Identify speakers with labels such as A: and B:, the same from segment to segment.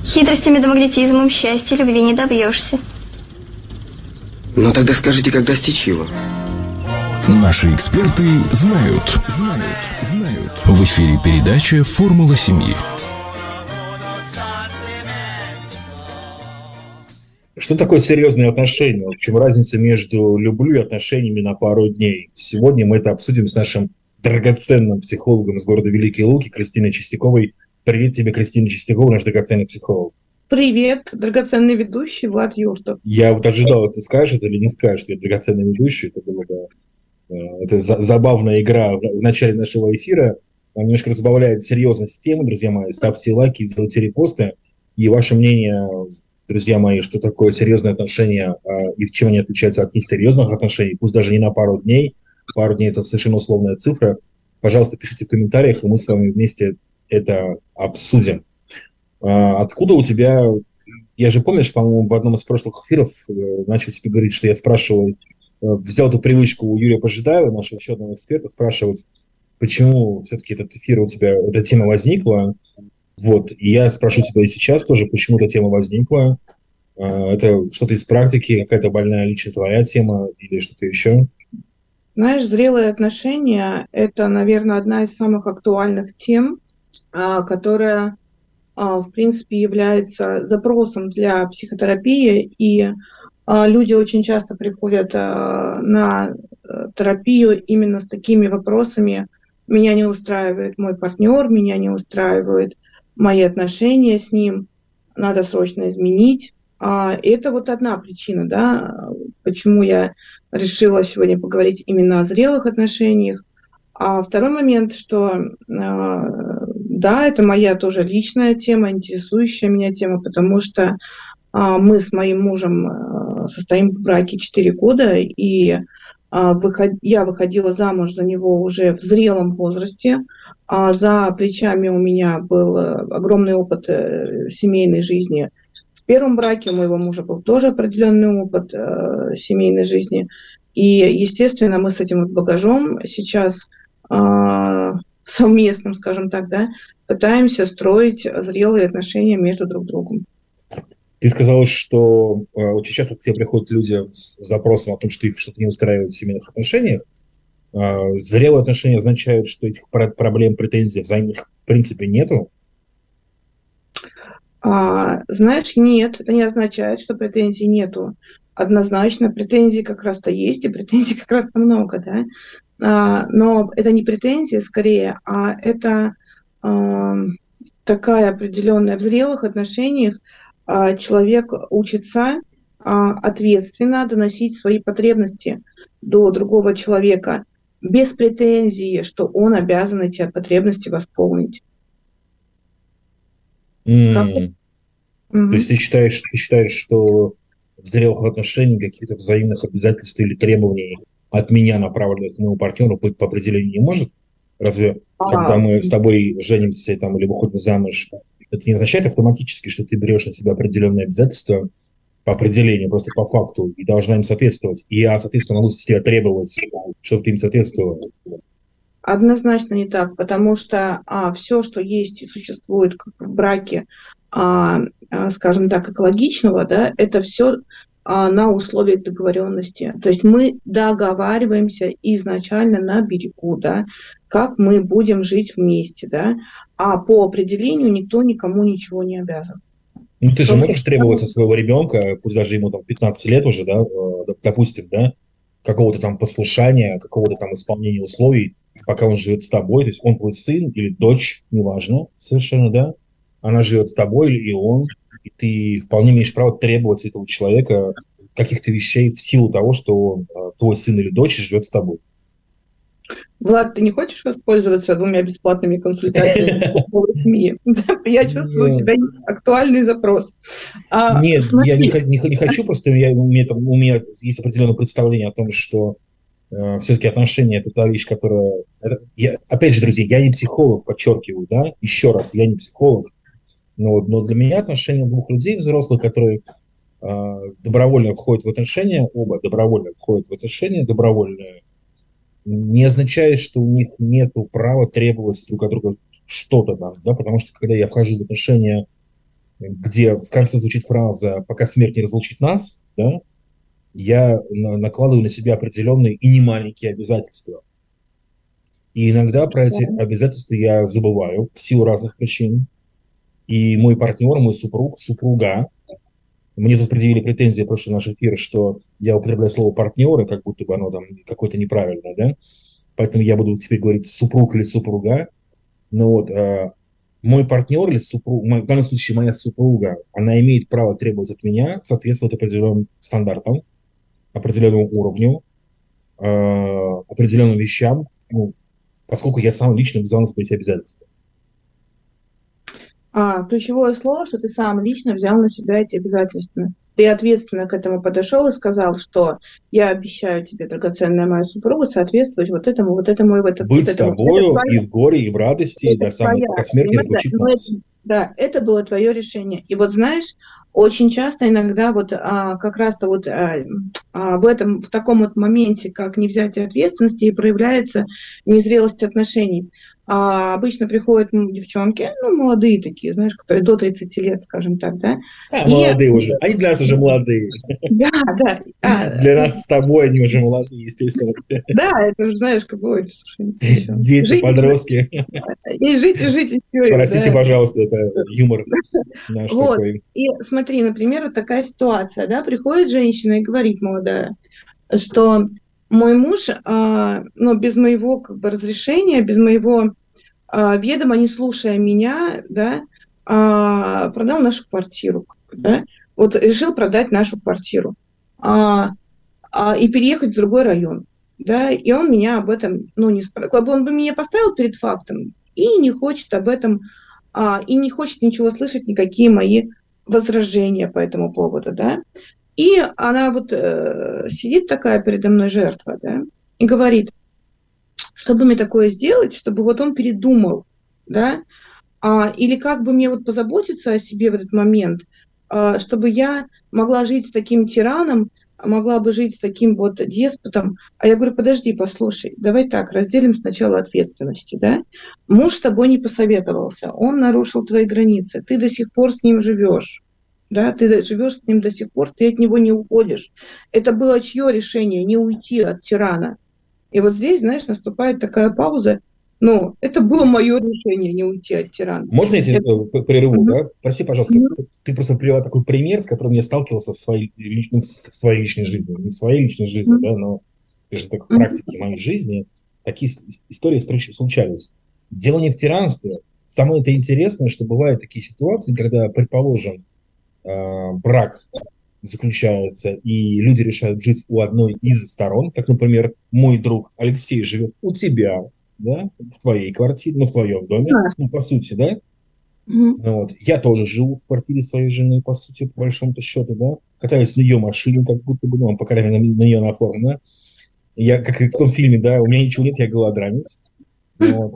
A: Хитростями да магнетизмом счастья любви не добьешься.
B: Ну тогда скажите, как достичь его?
C: Наши эксперты знают. В эфире передача «Формула семьи».
D: Что такое серьезные отношения? В чем разница между «люблю» и отношениями на пару дней? Сегодня мы это обсудим с нашим драгоценным психологом из города Великие Луки Кристиной Чистяковой. Привет тебе, Кристина Чистякова, наш драгоценный психолог.
E: Привет, драгоценный ведущий Влад Юртов.
D: Я вот ожидал, ты скажешь это или не скажешь, что я драгоценный ведущий. Это было бы это забавная игра в начале нашего эфира. Она немножко разбавляет серьезность темы, друзья мои. Ставьте лайки, делайте репосты. И ваше мнение, друзья мои, что такое серьезные отношения и в чем они отличаются от несерьезных отношений, пусть даже не на пару дней. Пару дней – это совершенно условная цифра. Пожалуйста, пишите в комментариях, и мы с вами вместе это обсудим. Откуда у тебя... Я же, помнишь, по-моему, в одном из прошлых эфиров начал тебе говорить, что я спрашивал, взял эту привычку у Юрия Пожидаева, нашего еще одного эксперта, спрашивать, почему все-таки этот эфир у тебя, эта тема возникла. Вот, и я спрошу тебя и сейчас тоже, почему эта тема возникла. Это что-то из практики, какая-то больная лично твоя тема или что-то еще?
E: Знаешь, зрелые отношения – это, наверное, одна из самых актуальных тем, которая, в принципе, является запросом для психотерапии, и люди очень часто приходят на терапию именно с такими вопросами. Меня не устраивает мой партнер, меня не устраивают мои отношения с ним, надо срочно изменить. Это вот одна причина, да, почему я решила сегодня поговорить именно о зрелых отношениях. А второй момент, что да, это моя тоже личная тема, интересующая меня тема, потому что мы с моим мужем состоим в браке 4 года, и я выходила замуж за него уже в зрелом возрасте. За плечами у меня был огромный опыт семейной жизни. В первом браке у моего мужа был тоже определенный опыт семейной жизни. И, естественно, мы с этим багажом сейчас совместным, скажем так, да, пытаемся строить зрелые отношения между друг другом.
D: Ты сказала, что очень часто к тебе приходят люди с запросом о том, что их что-то не устраивает в семейных отношениях. Зрелые отношения означают, что этих проблем, претензий взаимных в принципе нету?
E: Знаешь, нет, это не означает, что претензий нету. Однозначно, претензий как раз-то есть, и претензий как раз-то много, да. Но это не претензии скорее, а это такая определенная в зрелых отношениях человек учится ответственно доносить свои потребности до другого человека без претензии, что он обязан эти потребности восполнить.
D: То есть ты считаешь, что в зрелых отношениях каких-то взаимных обязательств или требований от меня, направленных к моему партнеру, быть по определению не может? Разве когда мы с тобой женимся там, или выходим замуж, это не означает автоматически, что ты берешь на себя определенные обязательства по определению, просто по факту, и должна им соответствовать. И я, соответственно, могу с тебя требовать, чтобы ты им соответствовал.
E: Однозначно не так, потому что все, что есть и существует в браке, скажем так, экологичного, да, это все на условиях договоренности. То есть мы договариваемся изначально на берегу, да, как мы будем жить вместе, да, а по определению никто никому ничего не обязан.
D: Ну, ты же можешь требовать от своего ребенка, пусть даже ему там 15 лет уже, да, допустим, да, какого-то там послушания, какого-то там исполнения условий, пока он живет с тобой, то есть он твой сын или дочь, неважно, совершенно, да, она живет с тобой или он, и ты вполне имеешь право требовать этого человека каких-то вещей в силу того, что твой сын или дочь живет с тобой.
E: Влад, ты не хочешь воспользоваться 2 бесплатными консультациями по семье? Я чувствую, у тебя есть актуальный запрос.
D: Нет, я не хочу, просто у меня есть определенное представление о том, что все-таки отношения – это та вещь, которая… опять же, друзья, я не психолог, подчеркиваю, да, еще раз, я не психолог, но для меня отношения двух людей взрослых, которые добровольно входят в отношения, оба добровольно входят в отношения, добровольно, не означает, что у них нет права требовать друг от друга что-то там, да, потому что когда я вхожу в отношения где в конце звучит фраза «пока смерть не разлучит нас», да, я накладываю на себя определенные и немаленькие обязательства. И иногда про эти обязательства я забываю в силу разных причин. И мой партнер, мой супруг, супруга, мне тут предъявили претензии в прошлый наш эфир, что я употребляю слово «партнеры», как будто бы оно там какое-то неправильное, да? Поэтому я буду теперь говорить «супруг» или «супруга». Но вот мой партнер или супруг, в данном случае моя супруга, она имеет право требовать от меня соответствовать определенным стандартам, определенному уровню, определенным вещам, ну, поскольку я сам лично взял на себя эти обязательства.
E: Ключевое слово, что ты сам лично взял на себя эти обязательства. Ты ответственно к этому подошел и сказал, что я обещаю тебе, драгоценная моя супруга, соответствовать вот этому и в этом.
D: Быть с тобою и в горе, и в радости, и до самой пока смерть не разлучит нас.
E: Да, это было твое решение. И вот знаешь, очень часто иногда вот как раз-то вот в таком вот моменте, как невзятие ответственности, и проявляется незрелость отношений. Обычно приходят девчонки, ну, молодые такие, знаешь, которые до 30 лет, скажем так, да.
D: Молодые уже. Они для нас уже молодые.
E: Да, да.
D: Для нас с тобой они уже молодые, естественно.
E: Да, это же, знаешь, как бы,
D: дети, подростки.
E: И жить историю.
D: Простите, пожалуйста, это юмор наш такой.
E: И смотри, например, вот такая ситуация, да, приходит женщина и говорит молодая, что мой муж, но без моего как бы разрешения, без моего ведома, не слушая меня, да, продал нашу квартиру, да, вот решил продать нашу квартиру и переехать в другой район, да, и он меня об этом, ну, не спрашивал, он бы меня поставил перед фактом и не хочет об этом, и не хочет ничего слышать, никакие мои возражения по этому поводу, да. И она вот сидит такая передо мной жертва, да, и говорит, чтобы мне такое сделать, чтобы вот он передумал, да, или как бы мне вот позаботиться о себе в этот момент, чтобы я могла жить с таким тираном, могла бы жить с таким вот деспотом. А я говорю, подожди, послушай, давай так, разделим сначала ответственности, да. Муж с тобой не посоветовался, он нарушил твои границы, ты до сих пор с ним живешь. Да, ты живешь с ним до сих пор, ты от него не уходишь. Это было чье решение, не уйти от тирана. И вот здесь, знаешь, наступает такая пауза. Ну, это было мое решение, не уйти от тирана.
D: Можно я тебя прерву, да? Прости, пожалуйста, ты просто привела такой пример, с которым я сталкивался в своей личной жизни. Не в своей личной жизни, да, но, скажем так, в практике моей жизни такие истории случались. Дело не в тиранстве. Самое это интересное, что бывают такие ситуации, когда, предположим, брак заключается, и люди решают жить у одной из сторон, как, например, мой друг Алексей живет у тебя, да, в твоей квартире, ну, в твоем доме, ну, по сути, да. Ну, вот. Я тоже живу в квартире своей жены, по сути, по большому счету, да, катаюсь на ее машине, как будто бы, ну, по крайней мере, на нее оформлено. Я, как и в том фильме, да, у меня ничего нет, я голодранец. Вот.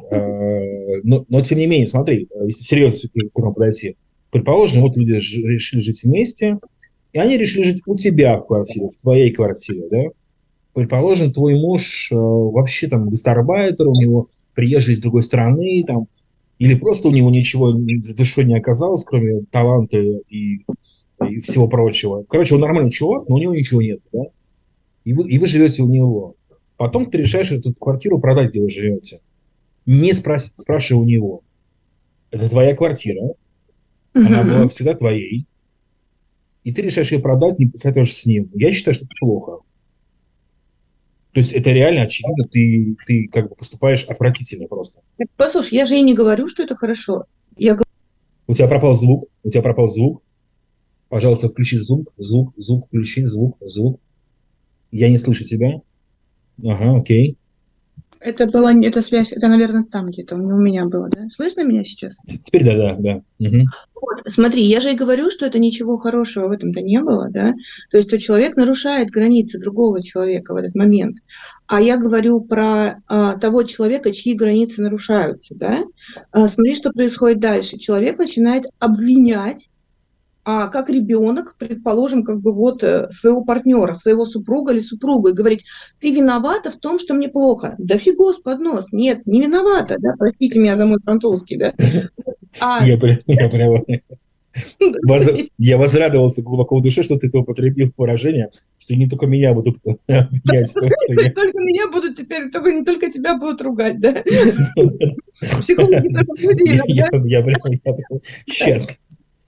D: Но, тем не менее, смотри, если серьезно к этому подойти, предположим, вот люди решили жить вместе, и они решили жить у тебя в квартире, в твоей квартире, да? Предположим, твой муж вообще там гастарбайтер, у него приезжий из другой страны, там, или просто у него ничего с душой не оказалось, кроме таланта и всего прочего. Короче, он нормальный чувак, но у него ничего нет, да? И вы живете у него. Потом ты решаешь эту квартиру продать, где вы живете. Не спрашивай у него. Это твоя квартира. Она была всегда твоей. И ты решаешь ее продать, не посоветуешься с ним. Я считаю, что это плохо. То есть это реально очевидно, ты как бы поступаешь отвратительно просто.
E: Послушай, я же и не говорю, что это хорошо.
D: У тебя пропал звук. Пожалуйста, включи звук, включи звук. Я не слышу тебя. Ага, окей.
E: Это связь, это, наверное, там где-то у меня было, да? Слышно меня сейчас?
D: Теперь да. Угу.
E: Вот, смотри, я же и говорю, что это ничего хорошего в этом-то не было, да? То есть человек нарушает границы другого человека в этот момент. А я говорю про того человека, чьи границы нарушаются, да? Смотри, что происходит дальше. Человек начинает обвинять, как ребенок, предположим, как бы вот своего партнера, своего супруга или супругу, и говорить, ты виновата в том, что мне плохо. Да фигос под нос. Нет, не виновата, да, простите меня за мой французский, да.
D: Я прямо... Я возрадовался глубоко в душе, что ты это употребил выражение, что не только меня будут обвинять.
E: Не только меня будут теперь, не только тебя будут ругать, да? Психологи только люди иногда.
D: Я прям счастлив.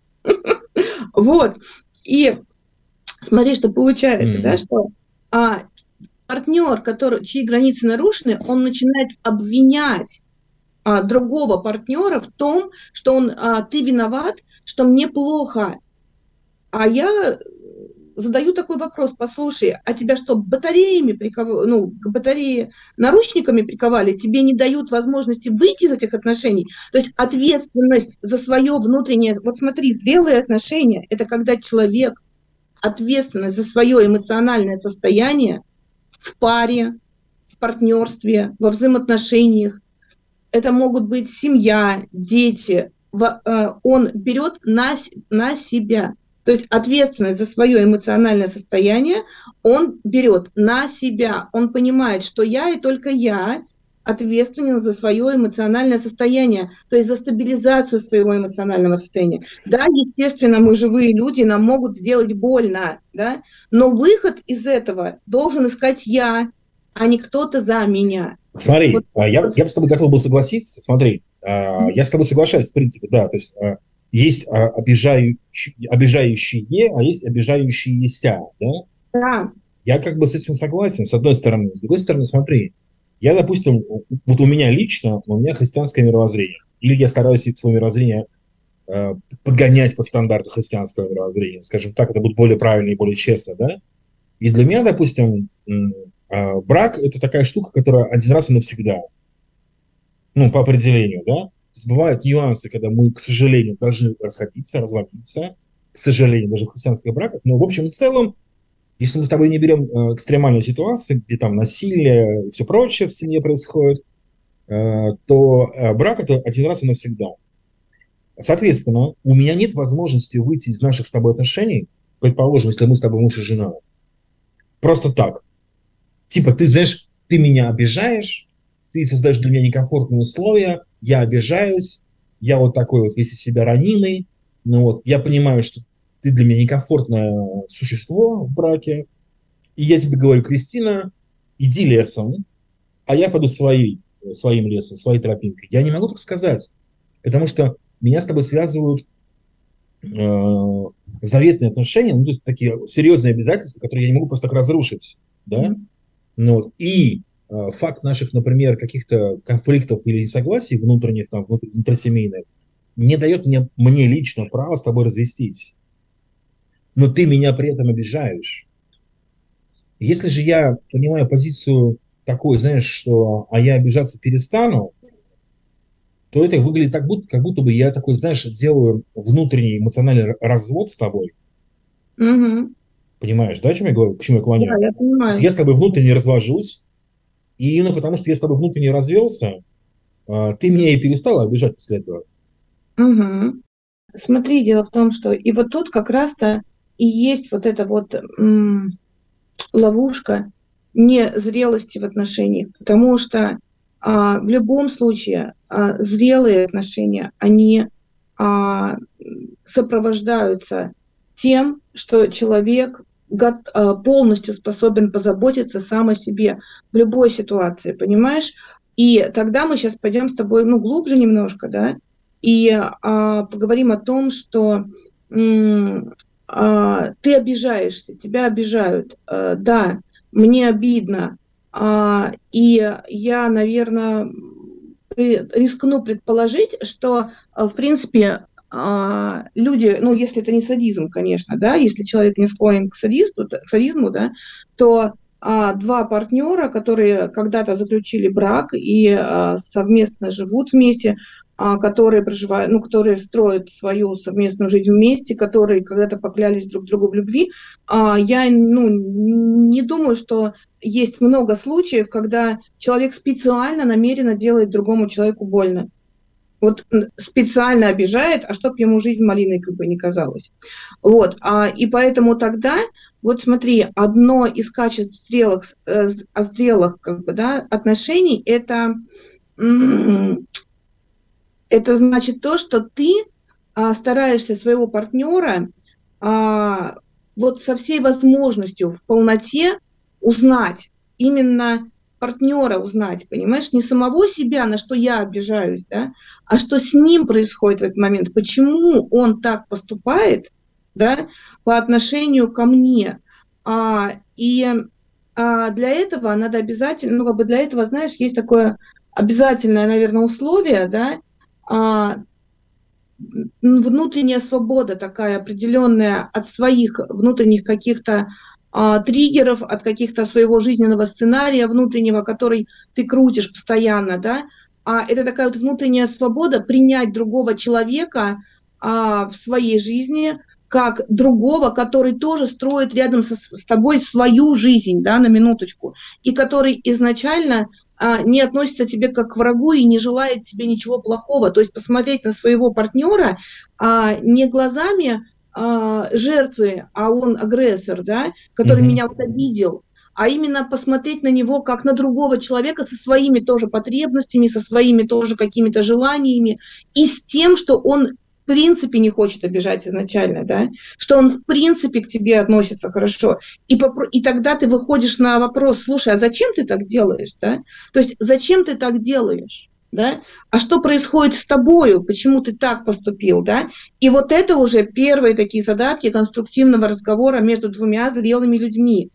E: Вот. И смотри, что получается, да, что партнер, чьи границы нарушены, он начинает обвинять другого партнера в том, что ты виноват, что мне плохо. А я задаю такой вопрос: послушай, а тебя что, батареями к батарее наручниками приковали, тебе не дают возможности выйти из этих отношений? То есть ответственность за свое внутреннее... Вот смотри, зрелые отношения – это когда человек ответственность за свое эмоциональное состояние в паре, в партнерстве, во взаимоотношениях. Это могут быть семья, дети. Он берет на себя. То есть ответственность за свое эмоциональное состояние он берет на себя. Он понимает, что я и только я ответственен за свое эмоциональное состояние, то есть за стабилизацию своего эмоционального состояния. Да, естественно, мы живые люди, нам могут сделать больно, да, но выход из этого должен искать я, а не кто-то за меня.
D: Смотри, вот. Я бы с тобой готов был согласиться. Смотри, я с тобой соглашаюсь, в принципе, да, то есть есть обижающие, а есть обижающиеся, да?
E: Да.
D: Я как бы с этим согласен, с одной стороны. С другой стороны, смотри, я, допустим, вот у меня лично, у меня христианское мировоззрение. Или я стараюсь свое мировоззрение подгонять под стандарты христианского мировоззрения. Скажем так, это будет более правильно и более честно, да? И для меня, допустим, брак – это такая штука, которая один раз и навсегда. Ну, по определению, да? То есть бывают нюансы, когда мы, к сожалению, должны расходиться, разводиться. К сожалению, даже в христианских браках. Но, в общем и целом, если мы с тобой не берем экстремальные ситуации, где там насилие и все прочее в семье происходит, то брак – это один раз и навсегда. Соответственно, у меня нет возможности выйти из наших с тобой отношений, предположим, если мы с тобой муж и жена, просто так. Типа, ты знаешь, ты меня обижаешь, ты создаешь для меня некомфортные условия, я обижаюсь, я вот такой вот весь из себя ранимый, ну вот, я понимаю, что ты для меня некомфортное существо в браке, и я тебе говорю: Кристина, иди лесом, а я пойду своим лесом, своей тропинкой. Я не могу так сказать, потому что меня с тобой связывают заветные отношения, ну, то есть такие серьезные обязательства, которые я не могу просто так разрушить, да? Ну, и факт наших, например, каких-то конфликтов или несогласий внутренних, там, внутрисемейных, не дает мне лично право с тобой развестись. Но ты меня при этом обижаешь. Если же я понимаю позицию такой, знаешь, что я обижаться перестану, то это выглядит так, как будто бы я такой, знаешь, делаю внутренний эмоциональный развод с тобой.
E: Угу.
D: Понимаешь, да, о чем я говорю, к чему я клоняю?
E: Да, я понимаю.
D: Я с тобой внутренне развожусь, и именно потому, что я с тобой внутренне развелся, ты меня и перестала обижать после этого.
E: Угу. Смотри, дело в том, что и вот тут как раз-то и есть вот эта вот ловушка незрелости в отношениях, потому что в любом случае зрелые отношения, они сопровождаются тем, что человек полностью способен позаботиться сам о себе в любой ситуации, понимаешь? И тогда мы сейчас пойдем с тобой, глубже немножко, да, и поговорим о том, что ты обижаешься, тебя обижают, да, мне обидно, и я, наверное, рискну предположить, что, в принципе, люди, если это не садизм, конечно, да, если человек не склонен к садизму, да, то два партнера, которые когда-то заключили брак и совместно живут вместе, которые проживают, которые строят свою совместную жизнь вместе, которые когда-то поклялись друг другу в любви, я не думаю, что есть много случаев, когда человек специально, намеренно делает другому человеку больно. Вот специально обижает, чтоб ему жизнь малиной как бы не казалась. Вот. И поэтому тогда, вот смотри, одно из качеств зрелых как бы, да, отношений это значит то, что ты стараешься своего партнера вот со всей возможностью в полноте узнать, именно партнера узнать, понимаешь, не самого себя, на что я обижаюсь, да, а что с ним происходит в этот момент, почему он так поступает, да, по отношению ко мне. Для этого надо обязательно, ну, как бы для этого, знаешь, есть такое обязательное, наверное, условие, да, внутренняя свобода такая определенная от своих внутренних каких-то триггеров, от каких-то своего жизненного сценария внутреннего, который ты крутишь постоянно, да, это такая вот внутренняя свобода принять другого человека в своей жизни как другого, который тоже строит рядом с тобой свою жизнь, да, на минуточку, и который изначально не относится к тебе как к врагу и не желает тебе ничего плохого. То есть посмотреть на своего партнера не глазами жертвы, а он агрессор, да, который меня вот обидел, а именно посмотреть на него как на другого человека со своими тоже потребностями, со своими тоже какими-то желаниями и с тем, что он в принципе не хочет обижать изначально, да, что он в принципе к тебе относится хорошо. И тогда ты выходишь на вопрос: слушай, а зачем ты так делаешь, да? То есть зачем ты так делаешь? Да? А что происходит с тобою, почему ты так поступил, да? И вот это уже первые такие задатки конструктивного разговора между двумя зрелыми людьми.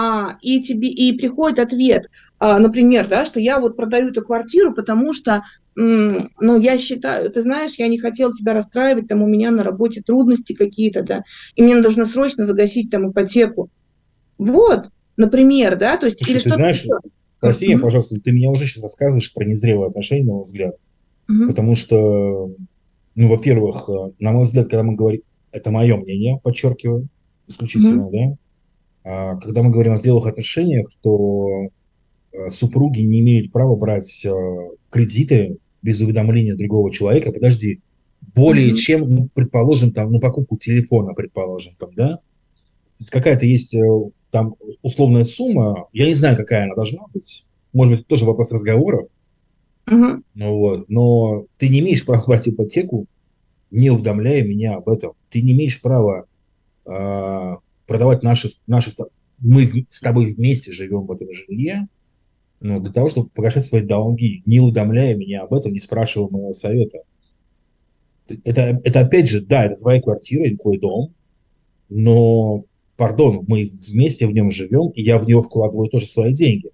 E: И приходит ответ, например, да, что я вот продаю эту квартиру, потому что, ну, я считаю, ты знаешь, я не хотела тебя расстраивать, там у меня на работе трудности какие-то, да, и мне нужно срочно загасить там ипотеку. Вот, например, да, то есть,
D: Слушай,
E: или
D: ты
E: что-то
D: знаешь,
E: еще.
D: прости меня, пожалуйста, ты меня уже сейчас рассказываешь про незрелые отношения, на мой взгляд. Потому что, ну, во-первых, на мой взгляд, когда мы говорим, это мое мнение, подчеркиваю, исключительно, да, когда мы говорим о зрелых отношениях, то супруги не имеют права брать кредиты без уведомления другого человека, подожди, более чем, ну, предположим, там, на покупку телефона, предположим, там, да, то есть какая-то есть там условная сумма, я не знаю, какая она должна быть, может быть, это тоже вопрос разговоров, ну, вот, но ты не имеешь права брать ипотеку, не уведомляя меня об этом. Ты не имеешь права продавать мы с тобой вместе живем в этом жилье, ну, для того, чтобы погашать свои долги, не уведомляя меня об этом, не спрашивая моего совета. Это опять же, да, это твоя квартира или твой дом, но, пардон, мы вместе в нем живем, и я в него вкладываю тоже свои деньги.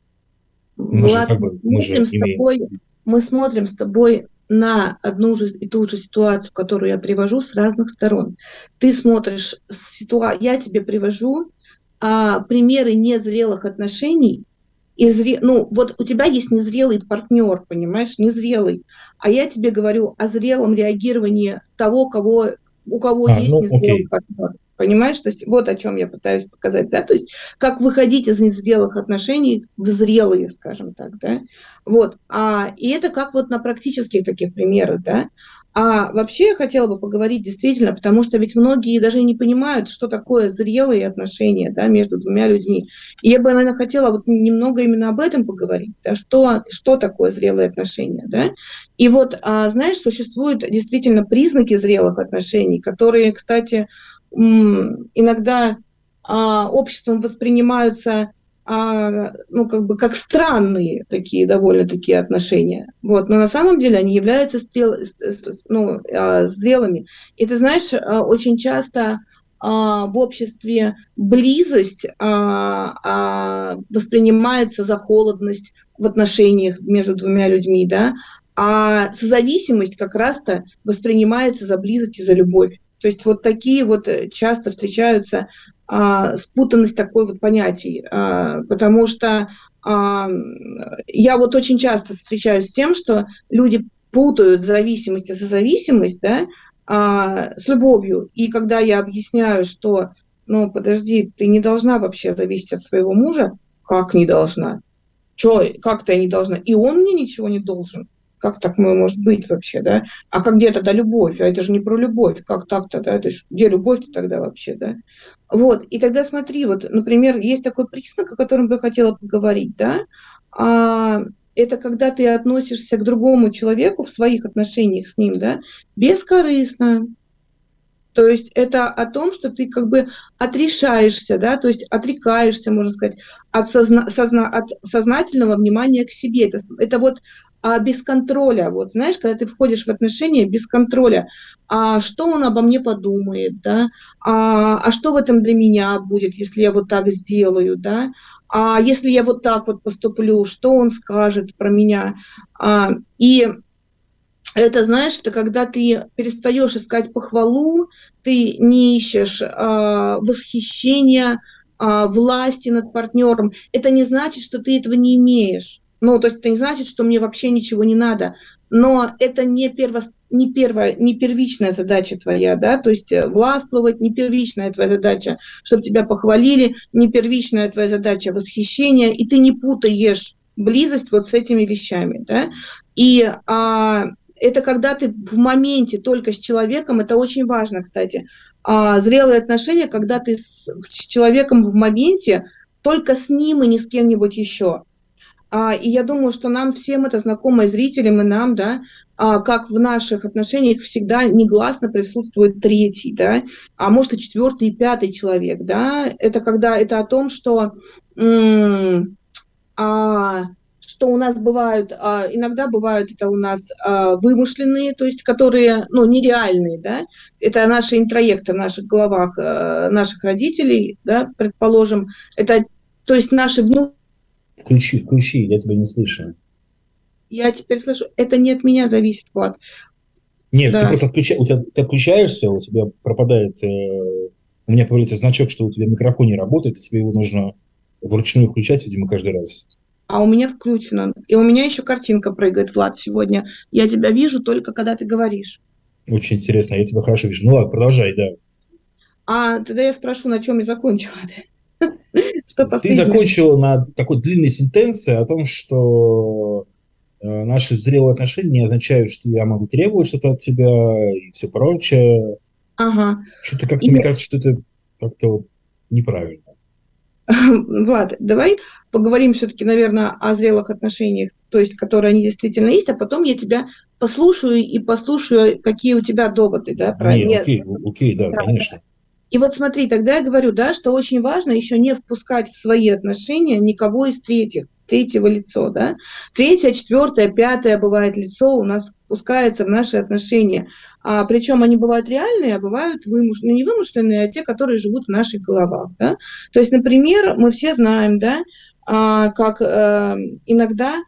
E: Влад,
D: Мы же имеем...
E: мы смотрим с тобой на одну же и ту же ситуацию, которую я привожу с разных сторон. Ты смотришь я тебе привожу примеры незрелых отношений. Ну, вот у тебя есть незрелый партнер, понимаешь, незрелый. А я тебе говорю о зрелом реагировании того, у кого есть незрелый партнер. Понимаешь? То есть вот о чем я пытаюсь показать, да, то есть как выходить из незрелых отношений в зрелые, скажем так, да, вот, и это как вот на практических таких примерах, да. Вообще я хотела бы поговорить действительно, потому что ведь многие даже не понимают, что такое зрелые отношения, да, между двумя людьми. И я бы, наверное, хотела вот немного именно об этом поговорить, да, что такое зрелые отношения, да. И вот, знаешь, существуют действительно признаки зрелых отношений, которые, кстати, иногда обществом воспринимаются ну, как бы как странные такие довольно-таки отношения. Вот. Но на самом деле они являются зрелыми. И ты знаешь, очень часто в обществе близость воспринимается за холодность в отношениях между двумя людьми, да, а созависимость как раз-то воспринимается за близость и за любовь. То есть вот такие вот часто встречаются спутанность такой вот понятий, потому что я вот очень часто встречаюсь с тем, что люди путают зависимость и созависимость, да, с любовью. И когда я объясняю, что, ну, подожди, ты не должна вообще зависеть от своего мужа, как не должна? Как-то я не должна? И он мне ничего не должен. Как так может быть вообще, да? А как где тогда любовь? А это же не про любовь. Как так-то, да? То есть где любовь-то тогда вообще, да? Вот. И тогда смотри, вот, например, есть такой признак, о котором бы я хотела поговорить, да? это когда ты относишься к другому человеку в своих отношениях с ним, да, бескорыстно. То есть это о том, что ты как бы отрешаешься, да, то есть отрекаешься, можно сказать, от сознательного внимания к себе. Это вот без контроля. Вот знаешь, когда ты входишь в отношения без контроля, а что он обо мне подумает, да, а что в этом для меня будет, если я вот так сделаю, да, а если я вот так вот поступлю, что он скажет про меня. И это, знаешь, это когда ты перестаешь искать похвалу, ты не ищешь восхищения, власти над партнером. Это не значит, что ты этого не имеешь. Ну, то есть это не значит, что мне вообще ничего не надо. Но это не первичная задача твоя, да, то есть властвовать не первичная твоя задача, чтобы тебя похвалили, не первичная твоя задача восхищения, и ты не путаешь близость вот с этими вещами, да. И это когда ты в моменте только с человеком, это очень важно, кстати. Зрелые отношения, когда ты с человеком в моменте, только с ним и ни с кем-нибудь еще. И я думаю, что нам всем это знакомо, и зрителям, и нам, да, как в наших отношениях всегда негласно присутствует третий, да, а может и четвертый, и пятый человек, да. Это когда это о том, что у нас бывают, иногда бывают это у нас вымышленные, то есть которые, ну, нереальные, да, это наши интроекты в наших головах наших родителей, да, предположим, это, то есть наши внутренние.
D: Включи, я тебя не слышу.
E: Я теперь слышу, это не от меня зависит, Влад.
D: Нет,
E: Да.
D: ты просто ты отключаешься, у тебя пропадает, у меня появляется значок, что у тебя микрофон не работает, и тебе его нужно вручную включать, видимо, каждый раз.
E: А у меня включено. И у меня еще картинка прыгает, Влад, сегодня. Я тебя вижу только когда ты говоришь.
D: Очень интересно, я тебя хорошо вижу. Ну ладно, продолжай, да.
E: Тогда я спрошу, на чем я закончила. Что
D: Ты
E: последнее?
D: закончила на такой длинной сентенции о том, что наши зрелые отношения не означают, что я могу требовать что-то от тебя и все прочее.
E: Ага.
D: Что-то как-то, мне кажется, что это как-то неправильно.
E: Влад, давай поговорим все-таки, наверное, о зрелых отношениях, то есть, которые они действительно есть, а потом я тебя послушаю, какие у тебя доводы, да, про
D: Окей, да, конечно.
E: И вот смотри, тогда я говорю, да, что очень важно еще не впускать в свои отношения никого из третьего лицо, да. Третье, четвертое, пятое бывает лицо у нас впускается в наши отношения. Причем они бывают реальные, а бывают не вымышленные, а те, которые живут в наших головах, да. То есть, например, мы все знаем, да, как иногда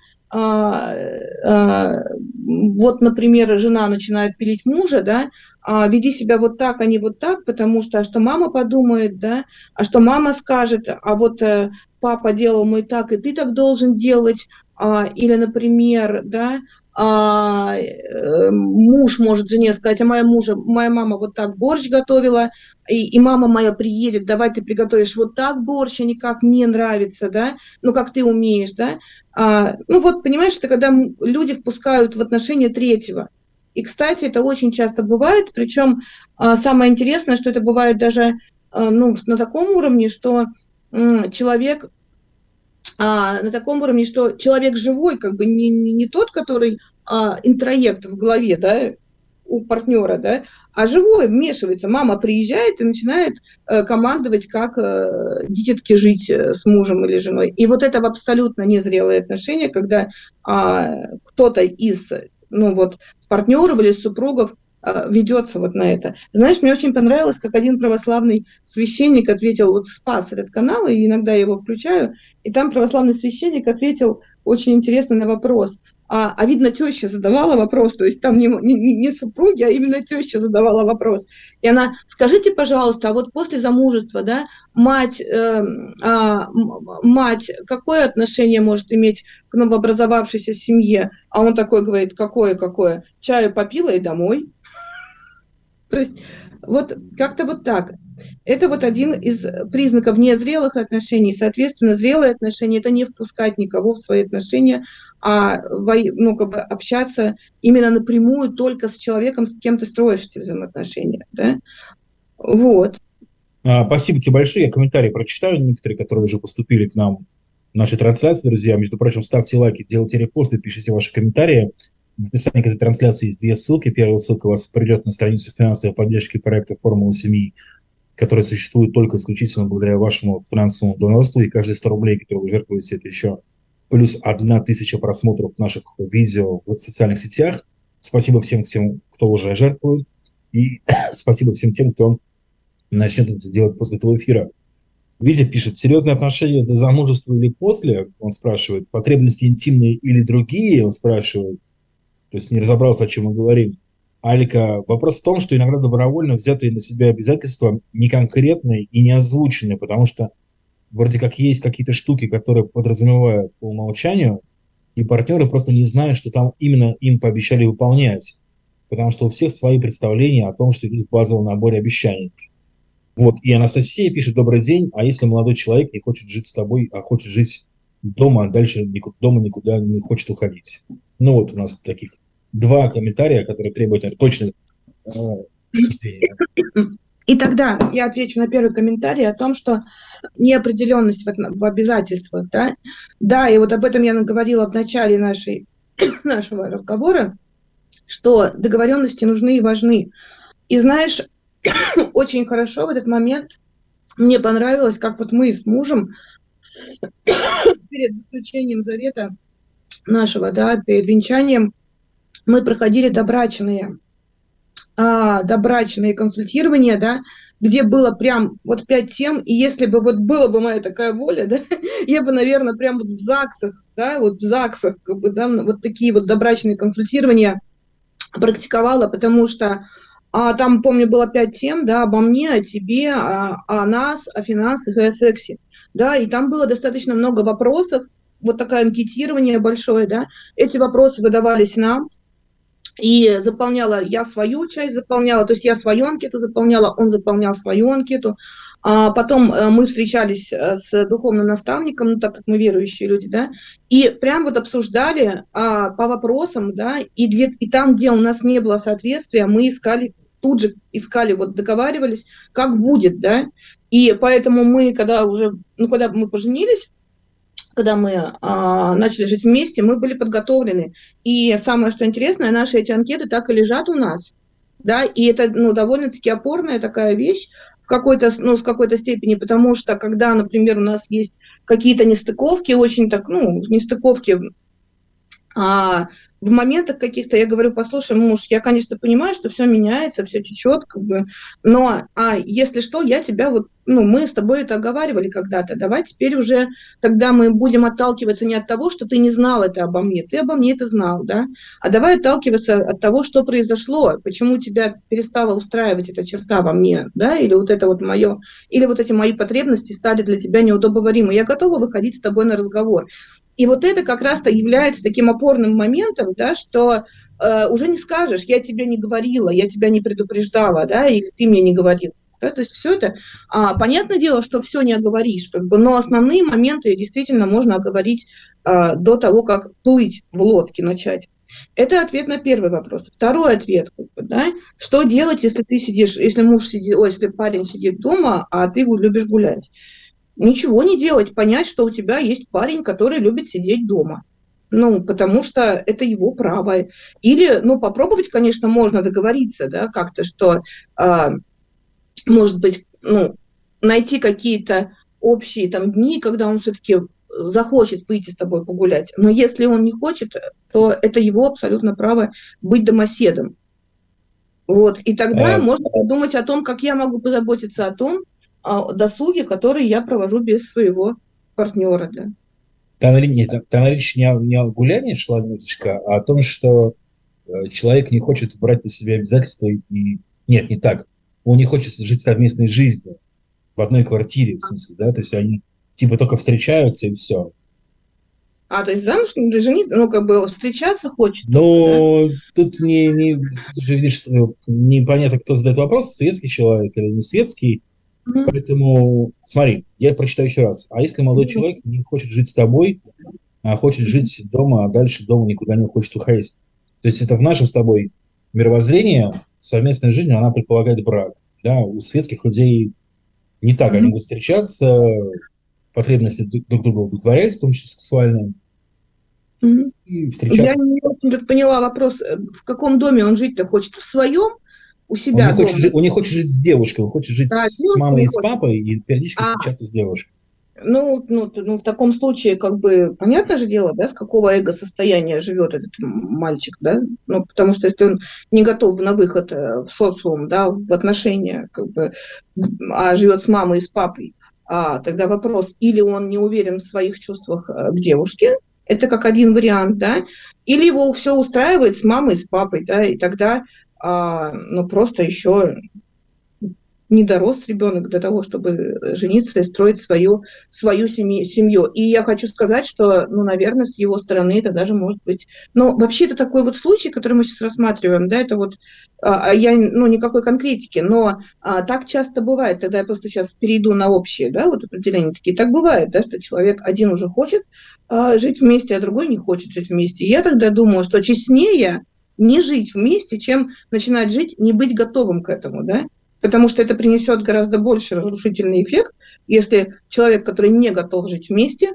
E: вот, например, жена начинает пилить мужа, да, веди себя вот так, а не вот так, потому что, что мама подумает, да, а что мама скажет, а вот папа делал мой так, и ты так должен делать, или, например, да, муж может жене сказать, а моя мама вот так борщ готовила, и мама моя приедет, давай ты приготовишь вот так борщ, а не как мне нравится, да, ну как ты умеешь, да. Ну вот, понимаешь, это когда люди впускают в отношения третьего. И, кстати, это очень часто бывает, причем самое интересное, что это бывает даже на таком уровне, что человек живой, как бы не тот, который интроект в голове, да, у партнера, да, а живой вмешивается. Мама приезжает и начинает командовать, как дитятке жить с мужем или женой. И вот это абсолютно незрелые отношения, когда кто-то из партнеров или супругов ведется вот на это. Знаешь, мне очень понравилось, как один православный священник ответил, вот спас этот канал, и иногда я его включаю, и там православный священник ответил очень интересно на вопрос. Видно, теща задавала вопрос, то есть там не супруги, а именно теща задавала вопрос. И она, скажите, пожалуйста, а вот после замужества, да, мать какое отношение может иметь к новообразовавшейся семье? А он такой говорит, какое? Чаю попила и домой. То есть вот как-то вот так. Это вот один из признаков незрелых отношений. Соответственно, зрелые отношения – это не впускать никого в свои отношения, а общаться именно напрямую только с человеком, с кем ты строишь эти взаимоотношения. Да? Вот.
D: Спасибо тебе большое. Я комментарии прочитаю некоторые, которые уже поступили к нам нашей трансляции, друзья. Между прочим, ставьте лайки, делайте репосты, пишите ваши комментарии. В описании к этой трансляции есть две ссылки. Первая ссылка у вас придет на страницу финансовой поддержки проекта «Формула семьи», который существует только исключительно благодаря вашему финансовому донорству. И каждые 100 рублей, которые вы жертвуете, это еще плюс 1000 просмотров наших видео в социальных сетях. Спасибо всем тем, кто уже жертвует. И спасибо всем тем, кто начнет это делать после этого эфира. Витя пишет: серьезные отношения до замужества или после? Он спрашивает. Потребности интимные или другие? Он спрашивает. То есть не разобрался, о чем мы говорим. Алика, вопрос в том, что иногда добровольно взятые на себя обязательства не конкретные и не озвученные, потому что вроде как есть какие-то штуки, которые подразумевают по умолчанию, и партнеры просто не знают, что там именно им пообещали выполнять, потому что у всех свои представления о том, что идут в базовом наборе обещаний. Вот, и Анастасия пишет: добрый день, а если молодой человек не хочет жить с тобой, а хочет жить дома, а дальше дома никуда не хочет уходить? Ну вот у нас таких два комментария, которые требуют, наверное, точно обсуждения.
E: И тогда я отвечу на первый комментарий о том, что неопределенность в обязательствах, да, да, и вот об этом я наговорила в начале нашего разговора, что договоренности нужны и важны. И знаешь, очень хорошо в этот момент мне понравилось, как вот мы с мужем перед заключением завета нашего, да, перед венчанием, мы проходили добрачные консультирования, да, где было прям вот 5 тем, и если бы вот была бы моя такая воля, да, я бы, наверное, прям вот в ЗАГСах, да, как бы, да, вот такие вот добрачные консультирования практиковала, потому что там, помню, было 5 тем, да, обо мне, о тебе, о нас, о финансах и о сексе, да, и там было достаточно много вопросов, вот такое анкетирование большое, да, эти вопросы выдавались нам, и заполняла я свою часть, то есть я свою анкету заполняла, он заполнял свою анкету. Потом мы встречались с духовным наставником, ну, так как мы верующие люди, да, и прям вот обсуждали по вопросам, да, и там, где у нас не было соответствия, мы тут же искали, вот договаривались, как будет, да, и поэтому мы, когда мы поженились, когда мы начали жить вместе, мы были подготовлены. И самое, что интересное, наши эти анкеты так и лежат у нас. Да? И это довольно-таки опорная такая вещь с какой-то степени, потому что когда, например, у нас есть какие-то нестыковки, нестыковки в моментах каких-то, я говорю: послушай, муж, я, конечно, понимаю, что все меняется, все течет, как бы, но если что, я тебя мы с тобой это оговаривали когда-то, давай теперь уже тогда мы будем отталкиваться не от того, что ты не знал это обо мне, ты обо мне это знал, да, а давай отталкиваться от того, что произошло, почему тебя перестала устраивать эта черта во мне, да, или вот это вот мое, или вот эти мои потребности стали для тебя неудобоваримы, я готова выходить с тобой на разговор. И вот это как раз-то является таким опорным моментом, да, что уже не скажешь: я тебе не говорила, я тебя не предупреждала, да, или ты мне не говорил. Да, то есть все это, понятное дело, что все не оговоришь, как бы, но основные моменты действительно можно оговорить до того, как плыть в лодке начать. Это ответ на первый вопрос. Второй ответ, как бы, да, что делать, если если парень сидит дома, а ты любишь гулять? Ничего не делать, понять, что у тебя есть парень, который любит сидеть дома. Потому что это его право. Или, попробовать, конечно, можно договориться, да, как-то, что, может быть, найти какие-то общие там дни, когда он все-таки захочет выйти с тобой погулять. Но если он не хочет, то это его абсолютно право быть домоседом. Вот. И тогда можно подумать о том, как я могу позаботиться о том, досуге, который я провожу без своего партнера. Да.
D: Там речь не о гулянии шла немножечко, а о том, что человек не хочет брать на себя обязательства. Нет, не так. Он не хочет жить совместной жизнью в одной квартире, в смысле, да, то есть они типа только встречаются и все.
E: То есть замуж для жениться, встречаться хочет.
D: Ну, тут видишь, непонятно, кто задает вопрос, светский человек или не светский. Поэтому, смотри, я прочитаю еще раз. А если молодой человек не хочет жить с тобой, а хочет жить дома, а дальше дома никуда не хочет уходить? То есть это в нашем с тобой мировоззрении совместная жизнь, она предполагает брак. Да? У светских людей не так. Они будут встречаться, потребности друг друга удовлетворять, в том числе сексуальные,
E: Мгм.
D: и
E: Я
D: встречаться.
E: не очень тут поняла вопрос, в каком доме он жить-то хочет? В своем? У
D: Он
E: себя дома?
D: он не хочет жить с девушкой, он хочет жить
E: А,
D: с
E: девушка
D: мамой
E: не
D: и с
E: хочет.
D: папой и периодически
E: А,
D: встречаться с девушкой.
E: в таком случае, как бы, понятно же дело, да, с какого эго-состояния живет этот мальчик, да? Ну, потому что если он не готов на выход в социум, да, в отношения, как бы, а живет с мамой и с папой, тогда вопрос, или он не уверен в своих чувствах к девушке, это как один вариант, да, или его все устраивает с мамой и с папой, да, и тогда, ну, просто еще не дорос ребенок до того, чтобы жениться и строить свою семью. И я хочу сказать, что, ну, наверное, с его стороны это даже может быть... Но вообще это такой вот случай, который мы сейчас рассматриваем, да, это вот, никакой конкретики, но так часто бывает, тогда я просто сейчас перейду на общие, да, вот определения такие, так бывает, да, что человек один уже хочет жить вместе, а другой не хочет жить вместе. И я тогда думаю, что честнее не жить вместе, чем начинать жить, не быть готовым к этому, да, потому что это принесет гораздо больше разрушительный эффект, если человек, который не готов жить вместе,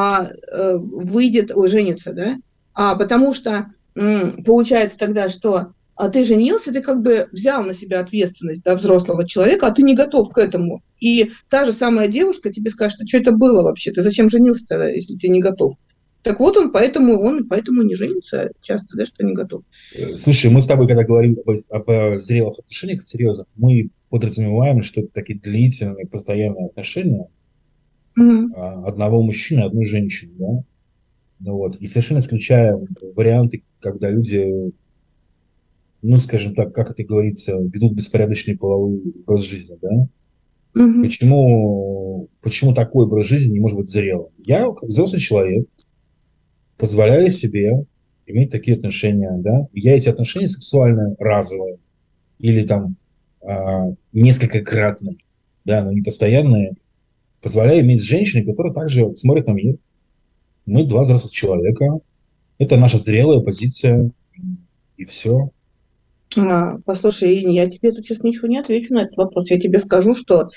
E: женится, да? Потому что получается тогда, что ты женился, ты как бы взял на себя ответственность, да, взрослого человека, а ты не готов к этому. И та же самая девушка тебе скажет, что это было вообще, ты зачем женился тогда, если ты не готов? Так вот он поэтому не женится часто, да, что не готов.
D: Слушай, мы с тобой, когда говорим об зрелых отношениях, серьезно, мы подразумеваем, что это такие длительные, постоянные отношения
E: Мгм.
D: одного мужчины и одной женщины, да? Ну вот. И совершенно исключаем варианты, когда люди, ну, скажем так, как это говорится, ведут беспорядочный половой образ жизни, да?
E: Мгм.
D: Почему такой образ жизни не может быть зрелым? Я, как взрослый человек, позволяю себе иметь такие отношения, да? И я эти отношения сексуально разовые или там несколькократные, да, но не постоянные, позволяю иметь с женщиной, которая также смотрит на мир. Мы два взрослых человека, это наша зрелая позиция, и все.
E: Послушай, Ирина, я тебе тут сейчас ничего не отвечу на этот вопрос. Я тебе скажу, что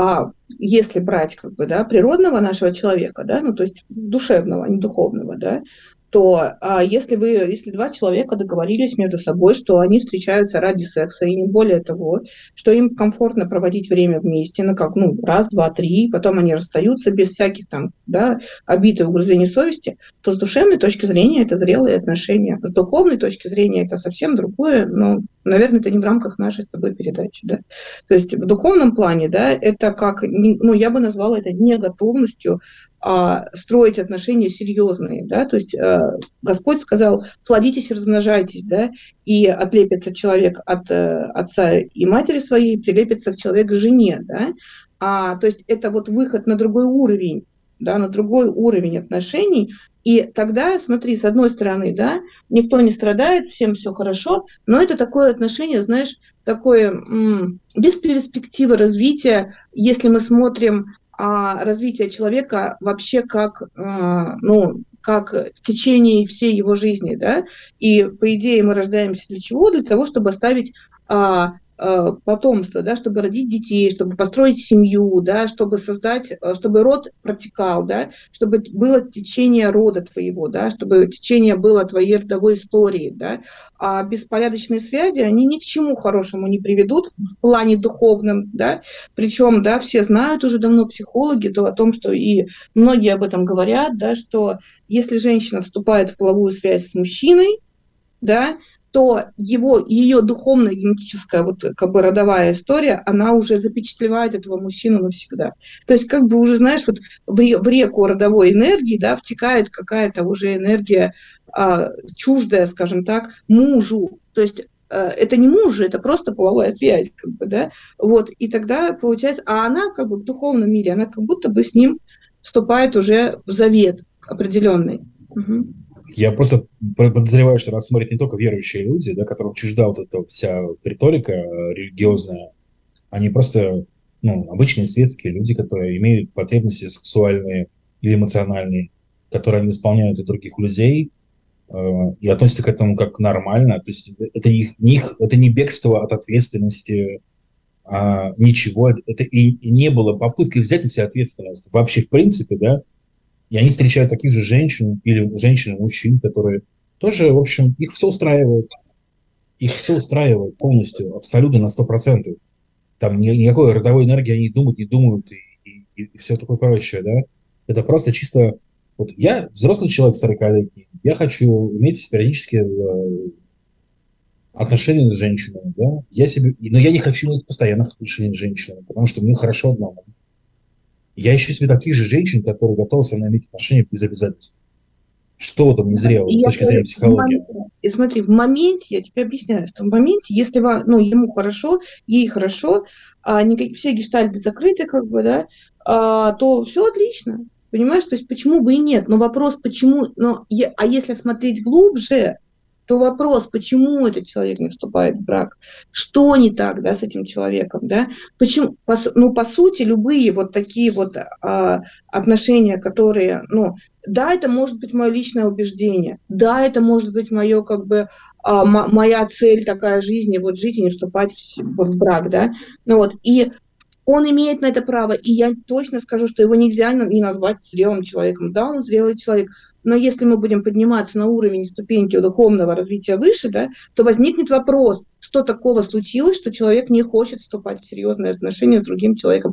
E: если брать как бы, да, природного нашего человека, да, ну то есть душевного, а не духовного, да, то если два человека договорились между собой, что они встречаются ради секса, и не более того, что им комфортно проводить время вместе, раз, два, три, потом они расстаются без всяких там, да, обид и угрызений совести, то с душевной точки зрения это зрелые отношения. С духовной точки зрения это совсем другое, но, наверное, это не в рамках нашей с тобой передачи. Да? То есть в духовном плане, да, это как, ну, я бы назвала это неготовностью строить отношения серьезные. Да? То есть Господь сказал, плодитесь и размножайтесь, да, и отлепится человек от отца и матери своей, прилепится человек к жене. Да? То есть это вот выход на другой уровень, да, на другой уровень отношений. И тогда, смотри, с одной стороны, да, никто не страдает, всем все хорошо, но это такое отношение, знаешь, такое без перспективы развития, если мы смотрим развитие человека вообще как в течение всей его жизни, да, и по идее мы рождаемся для чего? Для того, чтобы оставить потомство, да, чтобы родить детей, чтобы построить семью, да, чтобы создать, чтобы род протекал, да, чтобы было течение рода твоего, да, чтобы течение было твоей родовой истории, да, а беспорядочные связи, они ни к чему хорошему не приведут в плане духовном, да, причем, да, все знают уже давно психологи о том, что и многие об этом говорят, да, что если женщина вступает в половую связь с мужчиной, да, то ее духовно-генетическая вот как бы родовая история, она уже запечатлевает этого мужчину навсегда. То есть как бы уже, знаешь, вот в реку родовой энергии, да, втекает какая-то уже энергия чуждая, скажем так, мужу. То есть это не муж, это просто половая связь, как бы, да, вот, и тогда получается, она как бы в духовном мире, она как будто бы с ним вступает уже в завет определенный. Угу.
D: Я просто подозреваю, что нас смотрят не только верующие люди, да, которым чужда вот эта вся риторика религиозная, они просто обычные светские люди, которые имеют потребности сексуальные или эмоциональные, которые они исполняют и других людей, и относятся к этому как нормально. То есть это не бегство от ответственности ничего, это и не было попыткой взять на себя ответственность. Вообще, в принципе, да, и они встречают таких же женщин или женщин и мужчин, которые тоже, в общем, их все устраивает. Их все устраивает полностью, абсолютно на 100%. Там никакой родовой энергии они не думают и все такое прочее, да. Это просто чисто... Вот я взрослый человек 40-летний, я хочу иметь периодически отношения с женщинами, да. Но я не хочу иметь постоянных отношений с женщинами, потому что мне хорошо одному. Я ищу себе таких же женщин, которые готовы со мной иметь отношения без обязательств. Что там незрелого с точки зрения психологии?
E: И смотри, в моменте, я тебе объясняю, что в моменте, если ему хорошо, ей хорошо, все гештальты закрыты, как бы, да, то все отлично. Понимаешь, то есть почему бы и нет? Но вопрос, почему, а если смотреть глубже, то вопрос, почему этот человек не вступает в брак, что не так, да, с этим человеком, да, почему, по сути, любые вот такие вот отношения, которые, да, это может быть мое личное убеждение, да, это может быть мое, как бы, моя цель такая жизни, вот жить и не вступать в брак, да, и он имеет на это право, и я точно скажу, что его нельзя не назвать зрелым человеком. Да, он зрелый человек, но если мы будем подниматься на уровень ступеньки духовного развития выше, да, то возникнет вопрос, что такого случилось, что человек не хочет вступать в серьезные отношения с другим человеком.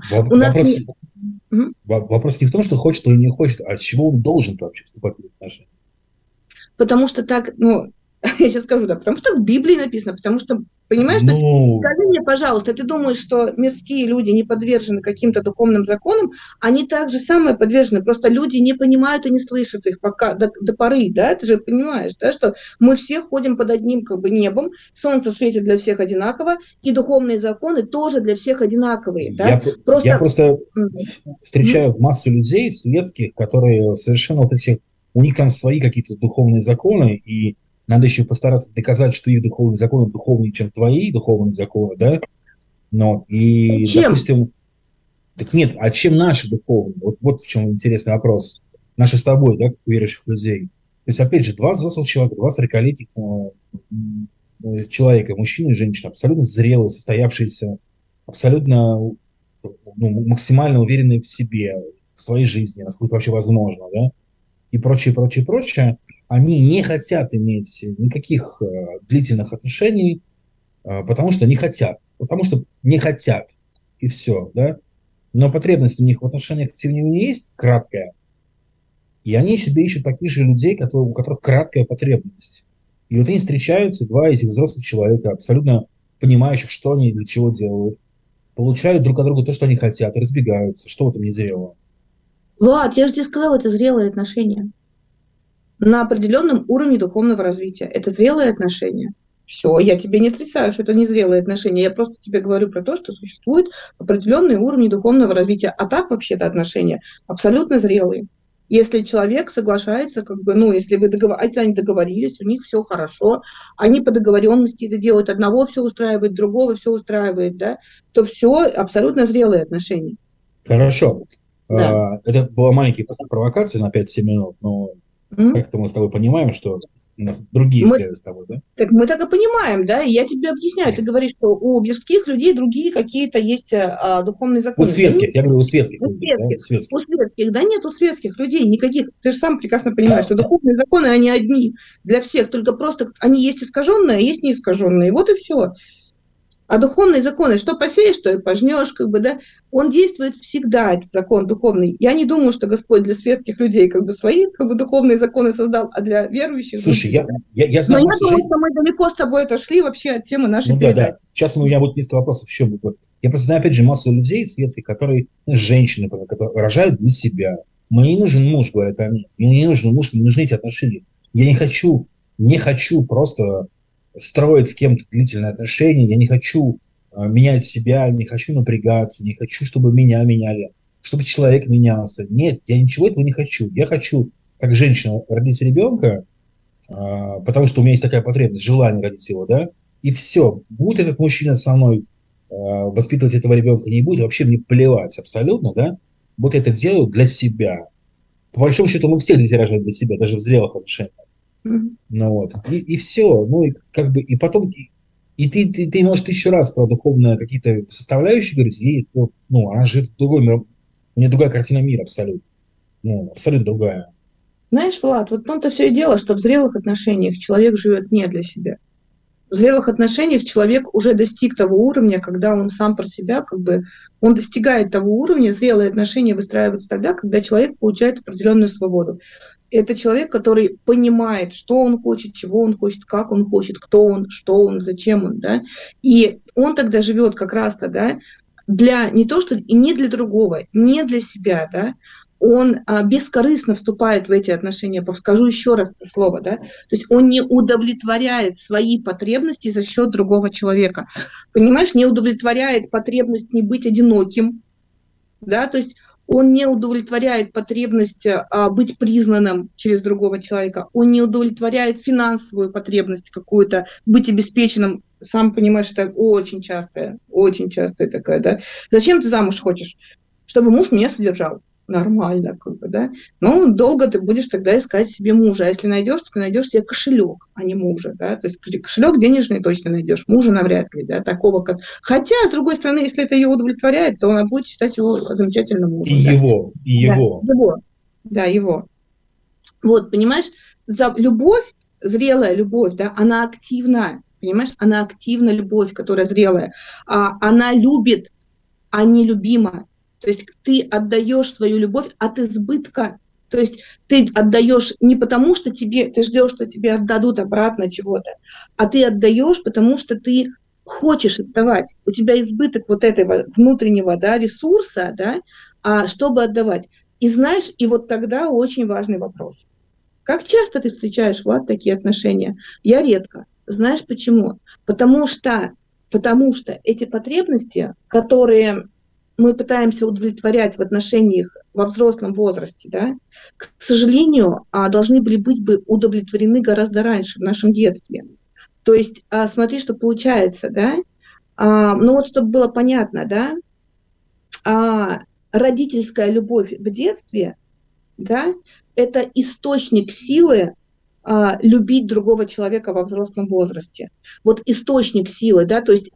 D: Вопрос не в том, что хочет или не хочет, а с чего он должен вообще вступать в отношения.
E: Потому что так, я сейчас скажу, да, потому что в Библии написано, потому что, понимаешь, скажи мне, пожалуйста, ты думаешь, что мирские люди не подвержены каким-то духовным законам, они так же самое подвержены, просто люди не понимают и не слышат их пока до поры, да, ты же понимаешь, да, что мы все ходим под одним, как бы, небом, солнце светит для всех одинаково, и духовные законы тоже для всех одинаковые, да.
D: Я просто встречаю массу людей светских, которые совершенно у них там свои какие-то духовные законы, и надо еще постараться доказать, что их духовные законы духовнее, чем твои духовные законы, да? Допустим, так нет, а чем наши духовные? Вот в чем интересный вопрос. Наши с тобой, да, как у верующих людей. То есть, опять же, два взрослых человека, 40-летних человека, мужчина и женщина, абсолютно зрелые, состоявшиеся, абсолютно максимально уверенные в себе, в своей жизни, насколько это вообще возможно, да? И прочее, прочее, прочее, они не хотят иметь никаких длительных отношений, потому что не хотят. Потому что не хотят. И все, да. Но потребность у них в отношениях, тем не менее, есть краткая. И они себе ищут таких же людей, у которых краткая потребность. И вот они встречаются, два этих взрослых человека, абсолютно понимающих, что они для чего делают, получают друг от друга то, что они хотят, и разбегаются. Что в этом незрелого?
E: Влад, я же тебе сказала, это зрелые отношения. На определенном уровне духовного развития. Это зрелые отношения. Все, я тебе не отрицаю, что это не зрелые отношения. Я просто тебе говорю про то, что существуют определенные уровни духовного развития. А так вообще-то отношения абсолютно зрелые. Если человек соглашается, как бы, если они договорились, у них все хорошо, они по договоренности это делают, одного все устраивает, другого все устраивает, да, то все абсолютно зрелые отношения.
D: Хорошо. Да. Это была маленькая просто провокация на 5-7 минут, но как-то мы с тобой понимаем, что у нас другие взгляды с тобой, да?
E: Так мы так и понимаем, да, и я тебе объясняю. Ты говоришь, что у мирских людей другие какие-то есть духовные законы.
D: У светских, я говорю, у светских
E: людей. У светских, да нет, у светских людей никаких. Ты же сам прекрасно понимаешь, что духовные законы, они одни для всех, только просто они есть искаженные, а есть неискаженные. Вот и все. А духовные законы, что посеешь, что и пожнешь, как бы, да, он действует всегда, этот закон духовный. Я не думаю, что Господь для светских людей как бы свои как бы духовные законы создал, а для верующих.
D: Слушай, я знаю...
E: Но я думаю, что мы далеко с тобой отошли вообще от темы нашей передачи.
D: Да. Сейчас у меня будет несколько вопросов еще. Я просто знаю, опять же, массу людей светских, которые, женщины, которые рожают для себя. Мне не нужен муж, говорят они. Мне не нужен муж, мне нужны эти отношения. Я не хочу просто строить с кем-то длительные отношения, я не хочу менять себя, не хочу напрягаться, не хочу, чтобы меня меняли, чтобы человек менялся. Нет, я ничего этого не хочу. Я хочу, как женщина, родить ребенка, потому что у меня есть такая потребность, желание родить его, да, и все. Будет этот мужчина со мной воспитывать этого ребенка, не будет, вообще мне плевать абсолютно, да. Вот это делаю для себя. По большому счету мы все дети рожаем для себя, даже в зрелых отношениях. И все, и потом И ты можешь тысячу раз про духовные какие-то составляющие говорить, ей, ну, она живет в другой мир, у нее другая картина мира абсолютно. Ну, абсолютно другая.
E: Знаешь, Влад, вот в том-то все и дело, что в зрелых отношениях человек живет не для себя. В зрелых отношениях человек уже достиг того уровня, когда он сам про себя, как бы, он достигает того уровня, зрелые отношения выстраиваются тогда, когда человек получает определенную свободу. Это человек, который понимает, что он хочет, чего он хочет, как он хочет, кто он, что он, зачем он, да, и он тогда живет как раз-то, да, для не то, что и не для другого, не для себя, да, он бескорыстно вступает в эти отношения, скажу еще раз это слово, да, то есть он не удовлетворяет свои потребности за счет другого человека, понимаешь, не удовлетворяет потребность не быть одиноким, да, то есть он не удовлетворяет потребность быть признанным через другого человека, он не удовлетворяет финансовую потребность какую-то, быть обеспеченным, сам понимаешь, это очень частая такая, да. Зачем ты замуж хочешь? Чтобы муж меня содержал. Нормально, как бы, да. Но долго ты будешь тогда искать себе мужа. А если найдешь, то ты найдешь себе кошелек, а не мужа, да. То есть кошелек денежный точно найдешь, мужа навряд ли, да, такого как. Хотя, с другой стороны, если это ее удовлетворяет, то она будет считать его замечательным мужем.
D: И
E: да?
D: его.
E: Да, его. Да, его. Вот, понимаешь, за любовь, зрелая любовь, да, она активна, понимаешь, она активна, любовь, которая зрелая, она любит, а не любима. То есть ты отдаешь свою любовь от избытка. То есть ты отдаешь не потому, что ты ждешь, что тебе отдадут обратно чего-то, а ты отдаешь, потому что ты хочешь отдавать. У тебя избыток вот этого внутреннего, да, ресурса, да, чтобы отдавать. И знаешь, и вот тогда очень важный вопрос. Как часто ты встречаешь, Влад, такие отношения? Я редко. Знаешь почему? Потому что эти потребности, которые мы пытаемся удовлетворять в отношениях во взрослом возрасте, да, к сожалению, должны были быть бы удовлетворены гораздо раньше, в нашем детстве. То есть, смотри, что получается, да, ну вот, чтобы было понятно, да, родительская любовь в детстве, да, это источник силы любить другого человека во взрослом возрасте. Вот источник силы, да, то есть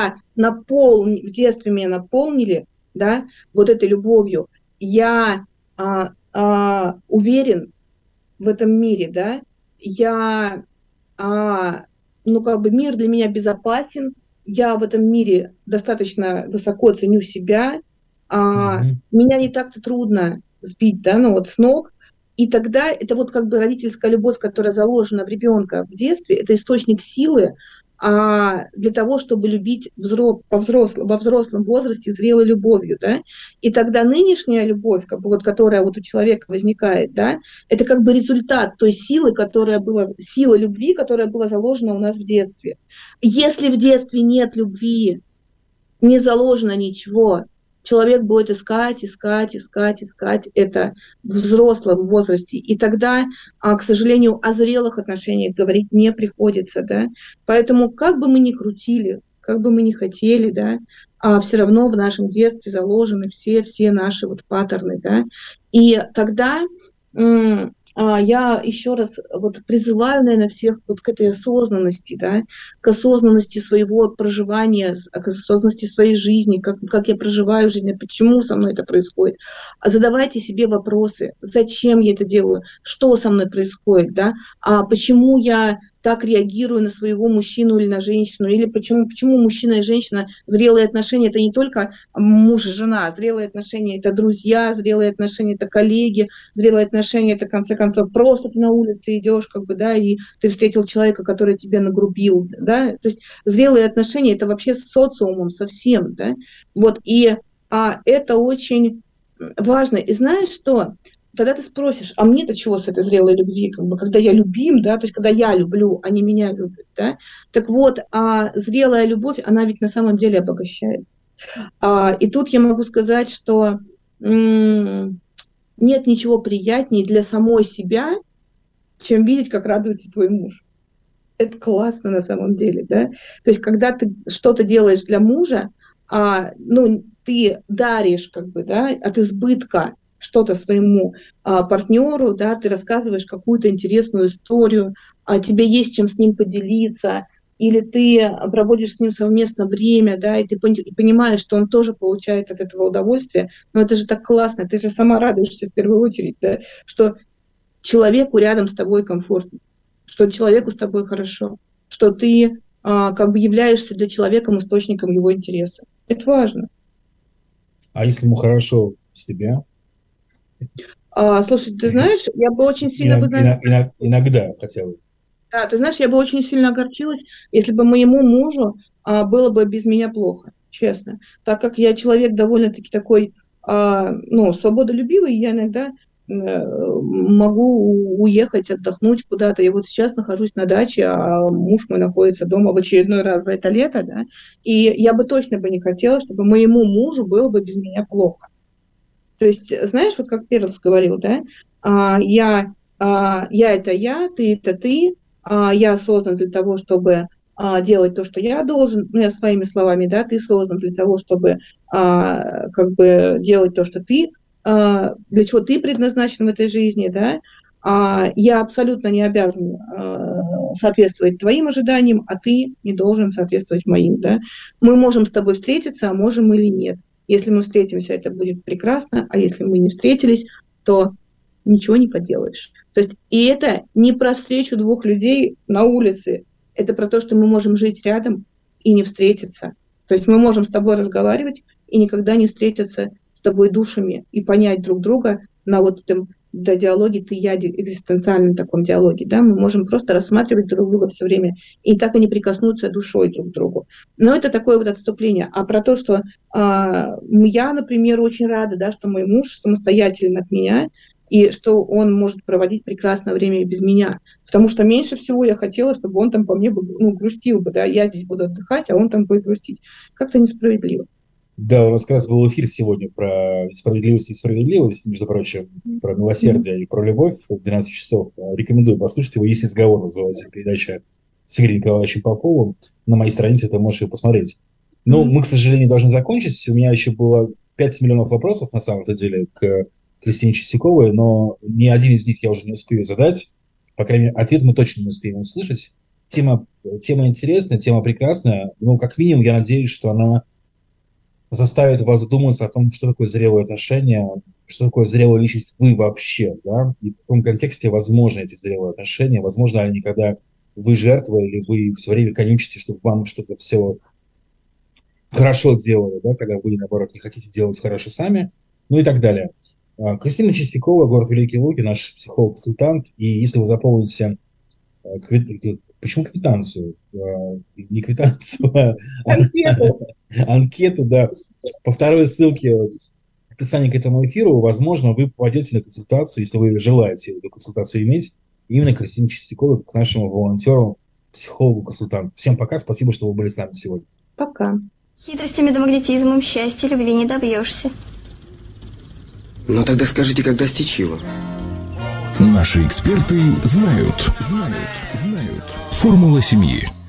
E: в детстве меня наполнили, да, вот этой любовью, я уверен в этом мире, да, ну, как бы мир для меня безопасен, я в этом мире достаточно высоко ценю себя, меня не так-то трудно сбить, да, ну вот с ног, и тогда это вот как бы родительская любовь, которая заложена в ребенка в детстве, это источник силы для того, чтобы любить во взрослом возрасте зрелой любовью, да, и тогда нынешняя любовь, как бы вот, которая вот у человека возникает, да, это как бы результат той силы, сила любви, которая была заложена у нас в детстве. Если в детстве нет любви, не заложено ничего, человек будет искать это в взрослом возрасте. И тогда, к сожалению, о зрелых отношениях говорить не приходится. Да? Поэтому как бы мы ни крутили, как бы мы ни хотели, да, все равно в нашем детстве заложены все наши вот паттерны. Да? И тогда я еще раз вот призываю, наверное, всех вот к этой осознанности, да, к осознанности своего проживания, к осознанности своей жизни, как я проживаю жизнь, почему со мной это происходит. Задавайте себе вопросы, зачем я это делаю, что со мной происходит, да, почему я так реагирую на своего мужчину или на женщину, или почему мужчина и женщина, зрелые отношения, это не только муж и жена, зрелые отношения это друзья, зрелые отношения это коллеги, зрелые отношения это, в конце концов, просто ты на улице идешь, как бы, да, и ты встретил человека, который тебя нагрубил, да, то есть зрелые отношения это вообще с социумом совсем, да, вот, и это очень важно, и знаешь что? Тогда ты спросишь, а мне-то чего с этой зрелой любви, как бы, когда я любим, да, то есть когда я люблю, они меня любят, да, так вот, зрелая любовь, она ведь на самом деле обогащает. И тут я могу сказать, что нет ничего приятнее для самой себя, чем видеть, как радуется твой муж. Это классно на самом деле, да, то есть когда ты что-то делаешь для мужа, ну, ты даришь, как бы, да, от избытка что-то своему партнеру, да, ты рассказываешь какую-то интересную историю, тебе есть чем с ним поделиться, или ты проводишь с ним совместно время, да, и ты понимаешь, что он тоже получает от этого удовольствие, но это же так классно, ты же сама радуешься в первую очередь, да, что человеку рядом с тобой комфортно, что человеку с тобой хорошо, что ты как бы являешься для человека источником его интереса. Это важно.
D: А если ему хорошо с тебя?
E: Слушай, ты знаешь, я бы очень сильно...
D: Иногда хотя бы.
E: Да, ты знаешь, я бы очень сильно огорчилась, если бы моему мужу было бы без меня плохо, честно. Так как я человек довольно-таки такой, свободолюбивый, я иногда могу уехать, отдохнуть куда-то. Я вот сейчас нахожусь на даче, а муж мой находится дома в очередной раз за это лето, да, и я бы точно бы не хотела, чтобы моему мужу было бы без меня плохо. То есть, знаешь, вот как Перлс говорил, да, я это я, ты это ты, я создан для того, чтобы делать то, что я должен, я своими словами, да, ты создан для того, чтобы как бы делать то, что ты, для чего ты предназначен в этой жизни, да, я абсолютно не обязан соответствовать твоим ожиданиям, а ты не должен соответствовать моим, да. Мы можем с тобой встретиться, а можем или нет. Если мы встретимся, это будет прекрасно, а если мы не встретились, то ничего не поделаешь. То есть, и это не про встречу двух людей на улице, это про то, что мы можем жить рядом и не встретиться. То есть мы можем с тобой разговаривать и никогда не встретиться с тобой душами и понять друг друга на вот этом диалоге ты-я, экзистенциальном таком диалоге. Да? Мы можем просто рассматривать друг друга все время и так и не прикоснуться душой друг к другу. Но это такое вот отступление. А про то, что я, например, очень рада, да, что мой муж самостоятелен от меня, и что он может проводить прекрасное время и без меня. Потому что меньше всего я хотела, чтобы он там по мне грустил бы. Да? Я здесь буду отдыхать, а он там будет грустить. Как-то несправедливо.
D: Да, у нас как раз был эфир сегодня про справедливость и справедливость, между прочим, про милосердие и про любовь в 12 часов. Рекомендую послушать его. «Есть разговор», называется передача с Игорем Николаевичем Поповым. На моей странице ты можешь ее посмотреть. Но мы, к сожалению, должны закончить. У меня еще было 5 миллионов вопросов, на самом-то деле, к Кристине Чистяковой, но ни один из них я уже не успею задать. По крайней мере, ответ мы точно не успеем услышать. Тема интересная, тема прекрасная. Ну, как минимум, я надеюсь, что она заставит вас задуматься о том, что такое зрелые отношения, что такое зрелая личность вы вообще, да, и в каком контексте возможны эти зрелые отношения, возможно ли они, когда вы жертва, или вы все время конючите, чтобы вам что-то все хорошо делали, да, когда вы, наоборот, не хотите делать хорошо сами, ну и так далее. Кристина Чистякова, город Великие Луки, наш психолог-консультант, и если вы заполните почему квитанцию? Не квитанцию, а анкету, да. По второй ссылке в описании к этому эфиру, возможно, вы попадете на консультацию, если вы желаете эту консультацию иметь, именно к Кристине Чистяковой, к нашему волонтеру, психологу-консультанту. Всем пока, спасибо, что вы были с нами сегодня.
E: Пока.
A: Хитростями да магнетизмом счастья любви не добьешься.
B: Ну тогда скажите, как достичь его?
C: Наши эксперты знают. Формула семьи.